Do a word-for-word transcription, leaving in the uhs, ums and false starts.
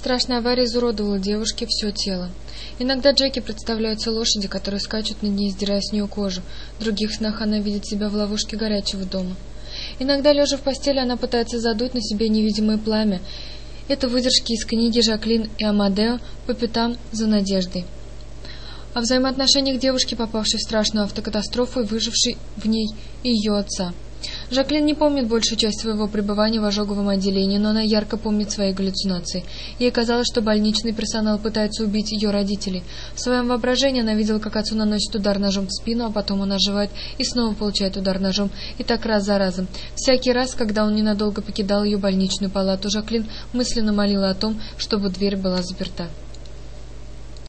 Страшная авария изуродовала девушке все тело. Иногда Джеки представляются лошади, которые скачут над ней, сдирая с нее кожу. В других снах она видит себя в ловушке горячего дома. Иногда, лежа в постели, она пытается задуть на себе невидимое пламя. Это выдержки из книги Жаклин и Амадео «По пятам за надеждой». О взаимоотношениях девушки, попавшей в страшную автокатастрофу и выжившей в ней, и ее отца. Жаклин не помнит большую часть своего пребывания в ожоговом отделении, но она ярко помнит свои галлюцинации. Ей казалось, что больничный персонал пытается убить ее родителей. В своем воображении она видела, как отцу наносит удар ножом в спину, а потом он оживает и снова получает удар ножом, и так раз за разом. Всякий раз, когда он ненадолго покидал ее больничную палату, Жаклин мысленно молила о том, чтобы дверь была заперта.